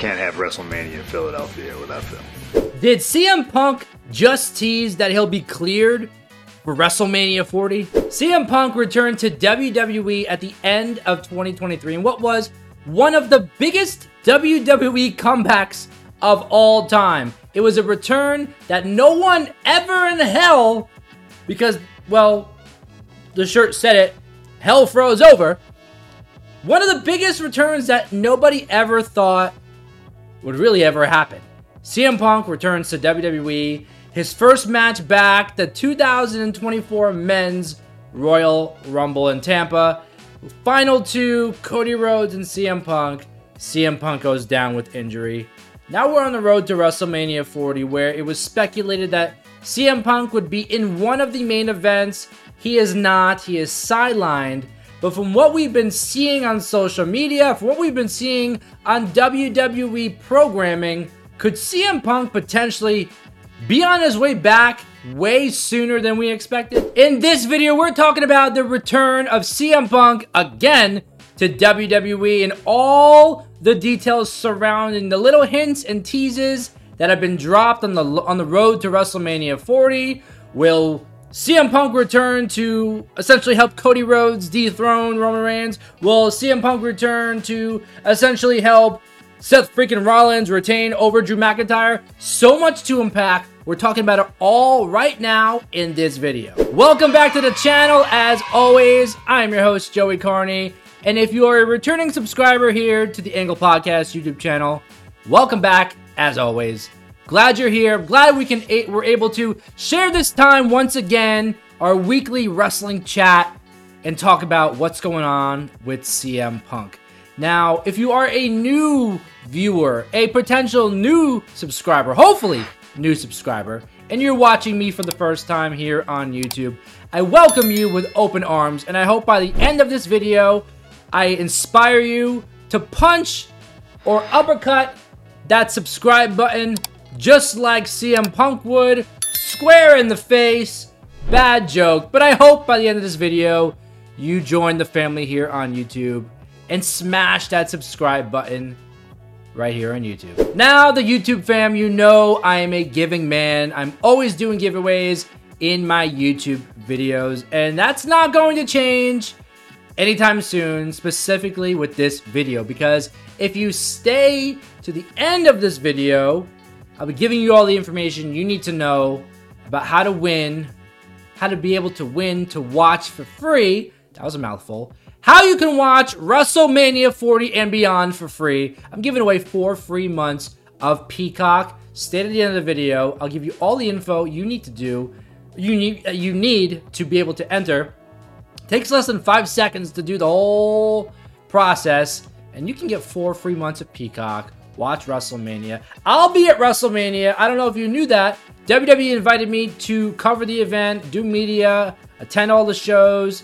can't have WrestleMania in Philadelphia without Phil. Did CM Punk just tease that he'll be cleared for WrestleMania 40? CM Punk returned to WWE at the end of 2023 in what was one of the biggest WWE comebacks of all time. It was a return that no one ever in hell, because, well, the shirt said it, hell froze over. One of the biggest returns that nobody ever thought would really ever happen. CM Punk returns to WWE. His first match back, the 2024 Men's Royal Rumble in Tampa. Final two, Cody Rhodes and CM Punk. CM Punk goes down with injury. Now we're on the road to WrestleMania 40, where it was speculated that CM Punk would be in one of the main events. He is not. He is sidelined. But from what we've been seeing on social media, from what we've been seeing on WWE programming, could CM Punk potentially be on his way back way sooner than we expected? In this video, we're talking about the return of CM Punk again to WWE and all the details surrounding the little hints and teases that have been dropped on the road to WrestleMania 40. Will CM Punk return to essentially help Cody Rhodes dethrone Roman Reigns? Will CM Punk return to essentially help Seth freaking Rollins retain over Drew McIntyre? So much to unpack. We're talking about it all right now in this video. Welcome back to the channel. As always, I'm your host, Joey Carney. And if you are a returning subscriber here to the Angle Podcast YouTube channel, welcome back, as always. Glad you're here. Glad we're able to share this time once again, our weekly wrestling chat, and talk about what's going on with CM Punk. Now, if you are a new viewer, a potential new subscriber, hopefully new subscriber, and you're watching me for the first time here on YouTube, I welcome you with open arms, and I hope by the end of this video, I inspire you to punch or uppercut that subscribe button just like CM Punk would, square in the face. Bad joke, but I hope by the end of this video, you join the family here on YouTube and smash that subscribe button right here on YouTube. Now, the YouTube fam, you know I am a giving man. I'm always doing giveaways in my YouTube videos, and that's not going to change anytime soon, specifically with this video, because if you stay to the end of this video, I'll be giving you all the information you need to know about how to win, how to be able to win to watch for free. That was a mouthful. How you can watch WrestleMania 40 and beyond for free. I'm giving away 4 free months of Peacock. Stay to the end of the video. I'll give you all the info you need to do. You need to be able to enter. Takes less than 5 seconds to do the whole process, and you can get 4 free months of Peacock. Watch WrestleMania. I'll be at WrestleMania. I don't know if you knew that. WWE invited me to cover the event, do media, attend all the shows.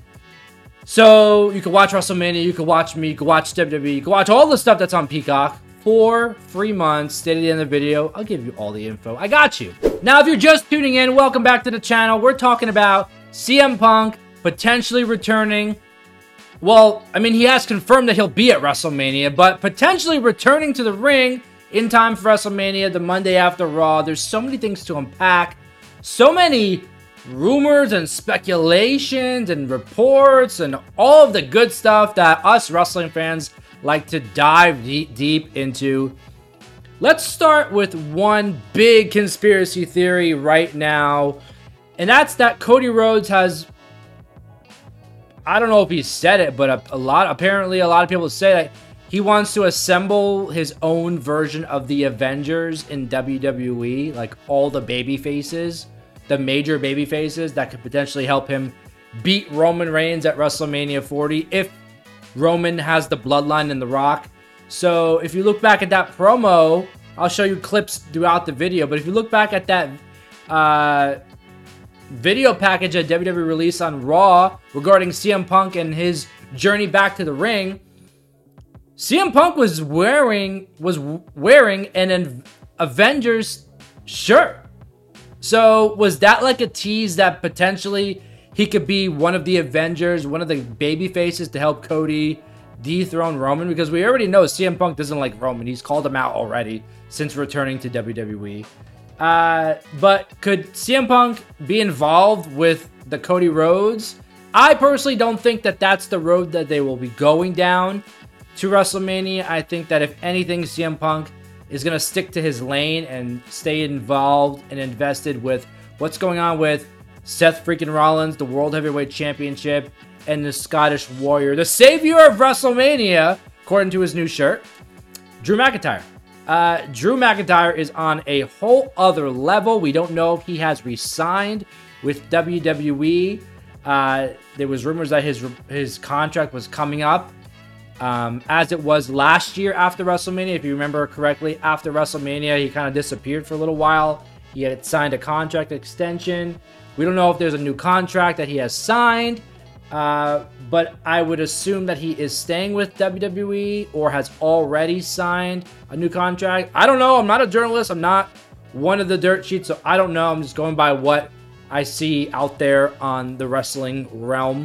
So you can watch WrestleMania, you can watch me, you can watch WWE, you can watch all the stuff that's on Peacock. 4 free months. Stay to the end of the video. I'll give you all the info. I got you. Now, if you're just tuning in, welcome back to the channel. We're talking about CM Punk potentially returning. Well, I mean, he has confirmed that he'll be at WrestleMania, but potentially returning to the ring in time for WrestleMania, the Monday after Raw. There's so many things to unpack. So many rumors and speculations and reports and all of the good stuff that us wrestling fans like to dive deep into. Let's start with one big conspiracy theory right now, and that's that Cody Rhodes has, I don't know if he said it, but apparently a lot of people say that he wants to assemble his own version of the Avengers in WWE, like all the baby faces, the major baby faces that could potentially help him beat Roman Reigns at WrestleMania 40 if Roman has the bloodline in The Rock. So if you look back at that promo, I'll show you clips throughout the video, but if you look back at that video package that WWE released on Raw regarding CM Punk and his journey back to the ring, CM Punk was wearing an Avengers shirt. So was that like a tease that potentially he could be one of the Avengers, one of the baby faces to help Cody dethrone Roman, because we already know CM Punk doesn't like Roman. He's called him out already since returning to WWE. But could CM Punk be involved with the Cody Rhodes? I personally don't think that that's the road that they will be going down to WrestleMania. I think that if anything, CM Punk is going to stick to his lane and stay involved and invested with what's going on with Seth freaking Rollins, the World Heavyweight Championship, and the Scottish Warrior, the savior of WrestleMania, according to his new shirt, Drew McIntyre. Drew McIntyre is on a whole other level. We don't know if he has re-signed with WWE. There was rumors that his contract was coming up, as it was last year after WrestleMania. If you remember correctly, after WrestleMania, he kind of disappeared for a little while. He had signed a contract extension. We don't know if there's a new contract that he has signed, but I would assume that he is staying with WWE or has already signed a new contract. I don't know. I'm not a journalist. I'm not one of the dirt sheets, so I don't know. I'm just going by what I see out there on the wrestling realm.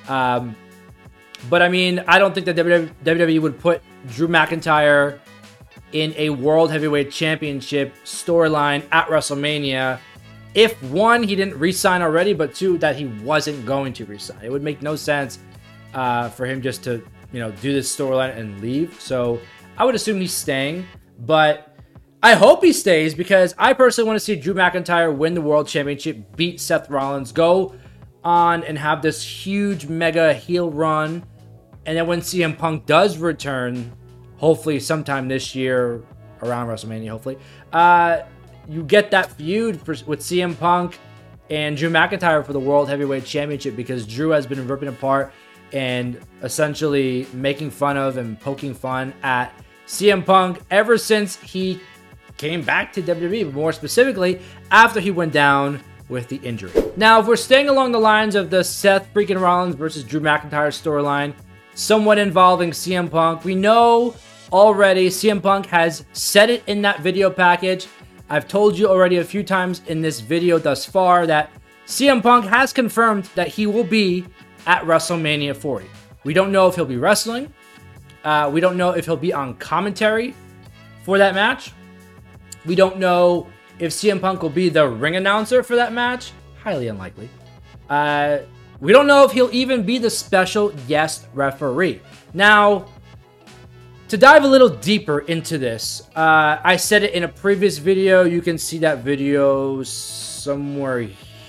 But I mean, I don't think that WWE would put Drew McIntyre in a World Heavyweight Championship storyline at WrestleMania if, one, he didn't re-sign already, but two, that he wasn't going to re-sign. It would make no sense for him just to, do this storyline and leave. So I would assume he's staying, but I hope he stays because I personally want to see Drew McIntyre win the World Championship, beat Seth Rollins, go on and have this huge mega heel run. And then when CM Punk does return, hopefully sometime this year, around WrestleMania, hopefully, you get that feud with CM Punk and Drew McIntyre for the World Heavyweight Championship, because Drew has been ripping apart and essentially making fun of and poking fun at CM Punk ever since he came back to WWE, but more specifically after he went down with the injury. Now, if we're staying along the lines of the Seth freaking Rollins versus Drew McIntyre storyline, somewhat involving CM Punk, we know already CM Punk has said it in that video package. I've told you already a few times in this video thus far that CM Punk has confirmed that he will be at WrestleMania 40. We don't know if he'll be wrestling. We don't know if he'll be on commentary for that match. We don't know if CM Punk will be the ring announcer for that match. Highly unlikely. We don't know if he'll even be the special guest referee. Now, to dive a little deeper into this, I said it in a previous video. You can see that video somewhere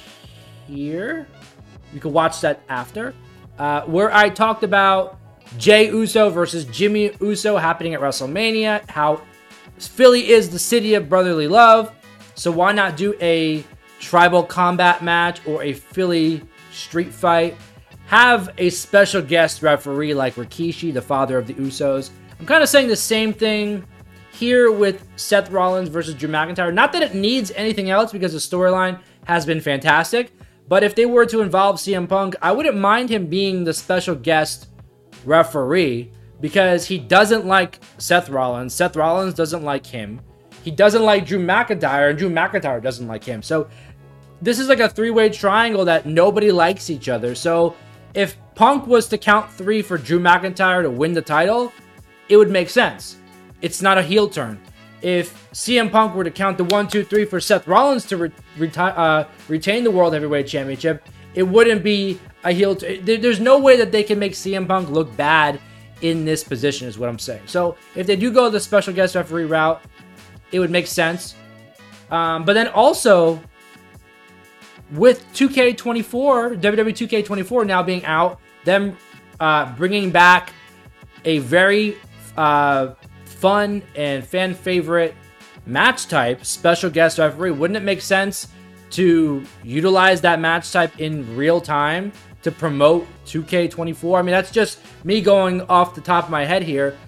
here. You can watch that after, where I talked about Jey Uso versus Jimmy Uso happening at WrestleMania, how Philly is the city of brotherly love, so why not do a tribal combat match or a Philly street fight? Have a special guest referee like Rikishi, the father of the Usos. I'm kind of saying the same thing here with Seth Rollins versus Drew McIntyre. Not that it needs anything else because the storyline has been fantastic, but if they were to involve CM Punk, I wouldn't mind him being the special guest referee because he doesn't like Seth Rollins. Seth Rollins doesn't like him. He doesn't like Drew McIntyre, and Drew McIntyre doesn't like him. So this is like a three-way triangle that nobody likes each other. So if Punk was to count 3 for Drew McIntyre to win the title, it would make sense. It's not a heel turn. If CM Punk were to count the 1, 2, 3 for Seth Rollins to retain the World Heavyweight Championship, it wouldn't be a heel turn. There's no way that they can make CM Punk look bad in this position, is what I'm saying. So if they do go the special guest referee route, it would make sense. But then also, with 2K24, WWE 2K24 now being out, them bringing back a very fun and fan favorite match type, special guest referee, wouldn't it make sense to utilize that match type in real time to promote 2K24? I mean, that's just me going off the top of my head here.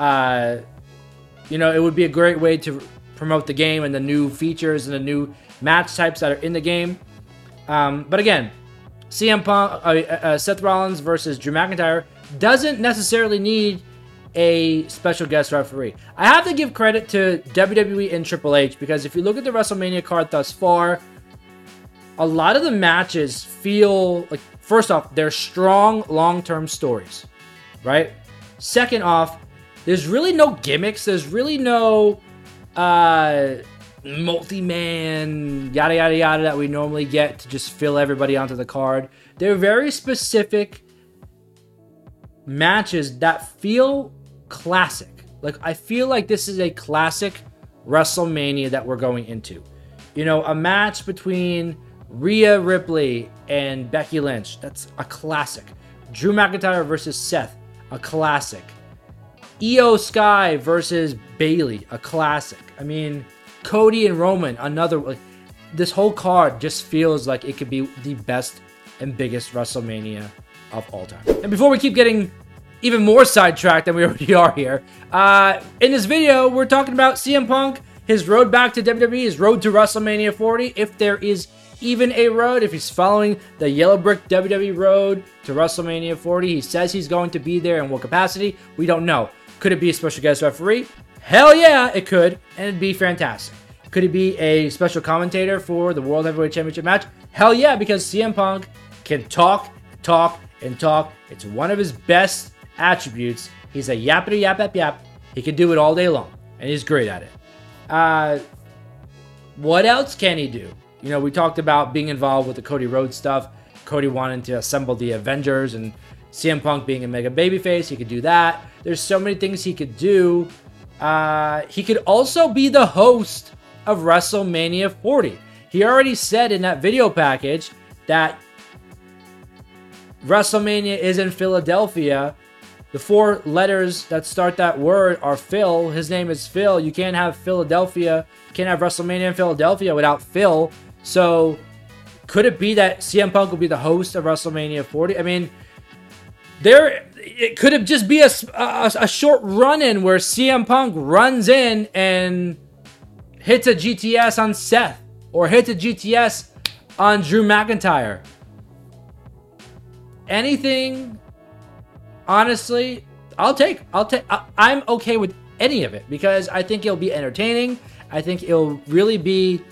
It would be a great way to promote the game and the new features and the new match types that are in the game. But again, CM Punk, Seth Rollins versus Drew McIntyre doesn't necessarily need a special guest referee. I have to give credit to WWE and Triple H because if you look at the WrestleMania card thus far, a lot of the matches feel like, first off, they're strong long-term stories, right? Second off, there's really no gimmicks. There's really no multi-man yada yada yada that we normally get to just fill everybody onto the card. They're very specific matches that feel classic. Like, I feel like this is a classic WrestleMania that we're going into. You know, a match between Rhea Ripley and Becky Lynch, that's a classic. Drew McIntyre versus Seth, a classic. Io Sky versus Bayley, a classic. I mean, Cody and Roman, another. Like, this whole card just feels like it could be the best and biggest WrestleMania of all time. And before we keep getting even more sidetracked than we already are here, in this video, we're talking about CM Punk, his road back to WWE, his road to WrestleMania 40, if there is even a road, if he's following the yellow brick WWE road to WrestleMania 40. He says he's going to be there in what capacity? We don't know. Could it be a special guest referee? Hell yeah, it could, and it'd be fantastic. Could it be a special commentator for the World Heavyweight Championship match? Hell yeah, because CM Punk can talk, and talk. It's one of his best attributes. He's a yappity yap yap yap. He can do it all day long, and he's great at it. What else can he do? You know, we talked about being involved with the Cody Rhodes stuff. Cody wanting to assemble the Avengers, and CM Punk being a mega babyface. He could do that. There's so many things he could do. He could also be the host of WrestleMania 40. He already said in that video package that WrestleMania is in Philadelphia. The 4 letters that start that word are Phil. His name is Phil. You can't have Philadelphia, can't have WrestleMania in Philadelphia without Phil. So could it be that CM Punk will be the host of WrestleMania 40? I mean, it could have just be a short run-in where CM Punk runs in and hits a GTS on Seth, or hits a GTS on Drew McIntyre. Anything, honestly, I'm okay with any of it, because I think it'll be entertaining. I think it'll really be,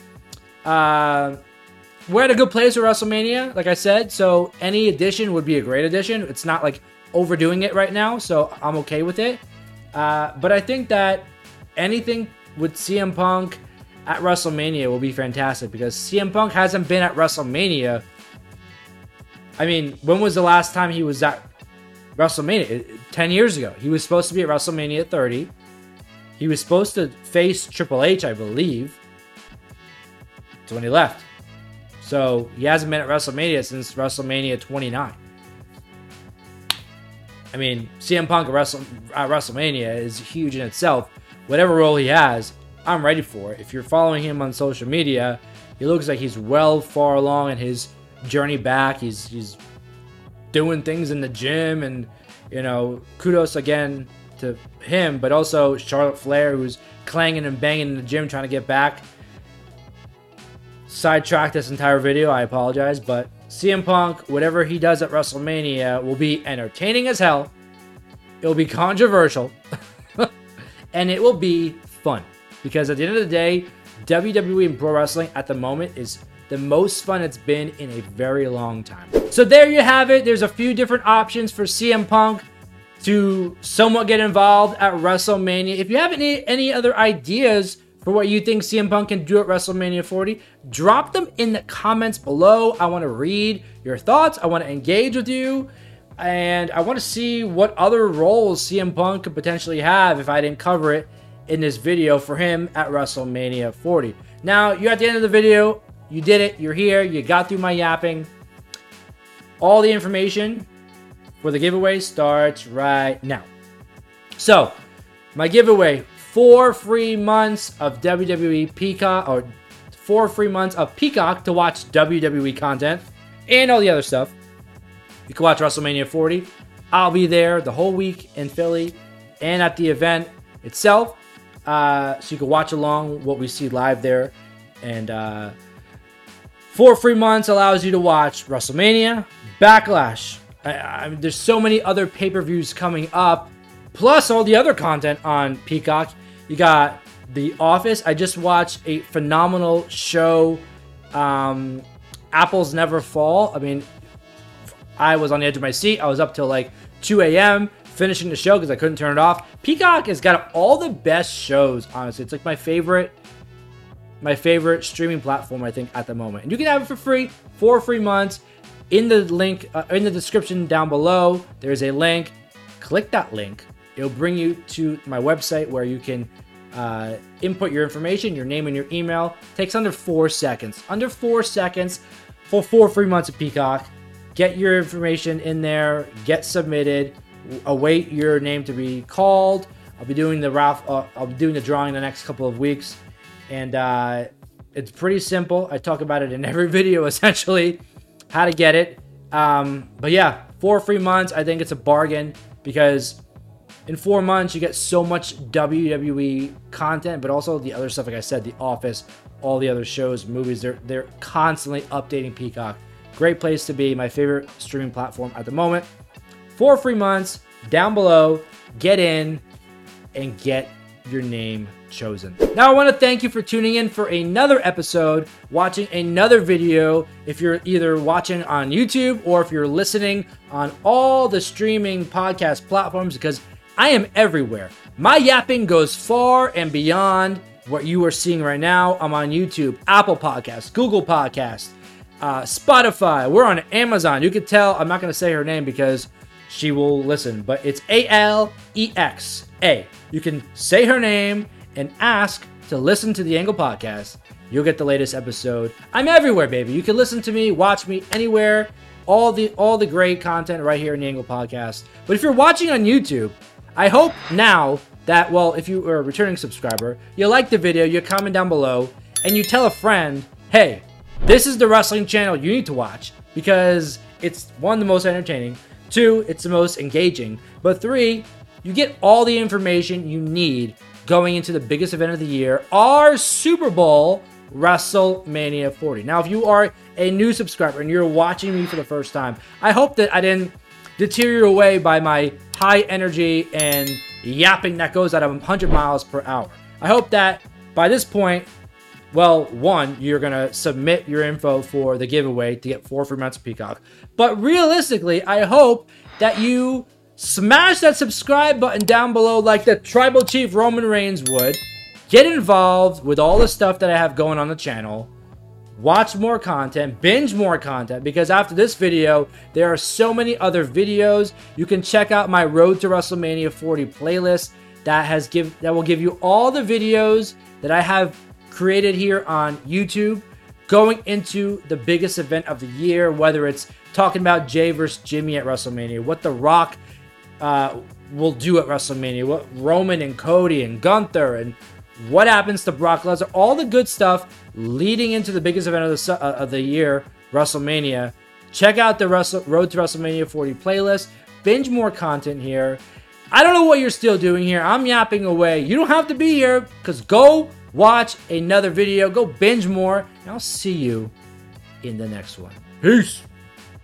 we're at a good place with WrestleMania, like I said, so any addition would be a great addition. It's not like overdoing it right now, so I'm okay with it. But I think that anything with CM Punk at WrestleMania will be fantastic, because CM Punk hasn't been at WrestleMania. I mean, when was the last time he was at WrestleMania? 10 years ago. He was supposed to be at WrestleMania 30. He was supposed to face Triple H, I believe. That's when he left. So he hasn't been at WrestleMania since WrestleMania 29. I mean, CM Punk at WrestleMania is huge in itself. Whatever role he has, I'm ready for it. If you're following him on social media, he looks like he's far along in his journey back. He's doing things in the gym, and, you know, kudos again to him, but also Charlotte Flair, who's clanging and banging in the gym trying to get back. Sidetracked this entire video, I apologize, but CM Punk, whatever he does at WrestleMania, will be entertaining as hell. It'll be controversial, and it will be fun, because at the end of the day, WWE and pro wrestling at the moment is the most fun it's been in a very long time. So there you have it. There's a few different options for CM Punk to somewhat get involved at WrestleMania. If you have any other ideas for what you think CM Punk can do at WrestleMania 40, drop them in the comments below. I want to read your thoughts. I want to engage with you. And I want to see what other roles CM Punk could potentially have if I didn't cover it in this video for him at WrestleMania 40. Now, you're at the end of the video. You did it. You're here. You got through my yapping. All the information for the giveaway starts right now. So, my giveaway, 4 free months of WWE Peacock, or 4 free months of Peacock to watch WWE content and all the other stuff. You can watch WrestleMania 40. I'll be there the whole week in Philly and at the event itself. So you can watch along what we see live there. And 4 free months allows you to watch WrestleMania, Backlash. There's so many other pay-per-views coming up, plus all the other content on Peacock. You got The Office. I just watched a phenomenal show, Apples Never Fall. I mean, I was on the edge of my seat. I was up till like 2 a.m. finishing the show because I couldn't turn it off. Peacock has got all the best shows, honestly. It's like my favorite streaming platform, I think, at the moment. And you can have it for free, 4 free months. In the link, in the description down below, there's a link. Click that link. It'll bring you to my website where you can input your information, your name and your email. Takes under 4 seconds. Under 4 seconds for 4 free months of Peacock. Get your information in there. Get submitted. Await your name to be called. I'll be doing the I'll be doing the drawing the next couple of weeks, and it's pretty simple. I talk about it in every video essentially, how to get it. But yeah, 4 free months. I think it's a bargain because in 4 months you get so much WWE content, but also the other stuff. Like I said, The Office, all the other shows, movies. They're constantly updating Peacock. Great place to be. My favorite streaming platform at the moment. 4 free months down below. Get in and get your name chosen. Now I want to thank you for tuning in for another episode, watching another video. If you're either watching on YouTube or if you're listening on all the streaming podcast platforms, because I am everywhere. My yapping goes far and beyond what you are seeing right now. I'm on YouTube, Apple Podcasts, Google Podcasts, Spotify. We're on Amazon. You could tell I'm not going to say her name because she will listen, but it's Alexa. You can say her name and ask to listen to the Angle Podcast. You'll get the latest episode. I'm everywhere, baby. You can listen to me, watch me anywhere. All the great content right here in the Angle Podcast. But if you're watching on YouTube, I hope now that, well, if you are a returning subscriber, you like the video, you comment down below, and you tell a friend, hey, this is the wrestling channel you need to watch because it's 1, the most entertaining, 2, it's the most engaging, but 3, you get all the information you need going into the biggest event of the year, our Super Bowl, WrestleMania 40. Now, if you are a new subscriber and you're watching me for the first time, I hope that I didn't deter you away by my high energy and yapping that goes at 100 miles per hour. I hope that by this point, well, 1, you're going to submit your info for the giveaway to get 4 free months of Peacock. But realistically, I hope that you smash that subscribe button down below like the Tribal Chief Roman Reigns would. Get involved with all the stuff that I have going on the channel. Watch more content, binge more content, because after this video, there are so many other videos. You can check out my Road to WrestleMania 40 playlist that will give you all the videos that I have created here on YouTube going into the biggest event of the year, whether it's talking about Jay versus Jimmy at WrestleMania, what The Rock will do at WrestleMania, what Roman and Cody and Gunther, and what happens to Brock Lesnar, all the good stuff leading into the biggest event of the year, WrestleMania. Check out the Road to WrestleMania 40 playlist. Binge more content here. I don't know what you're still doing here. I'm yapping away. You don't have to be here because go watch another video. Go binge more. And I'll see you in the next one. Peace.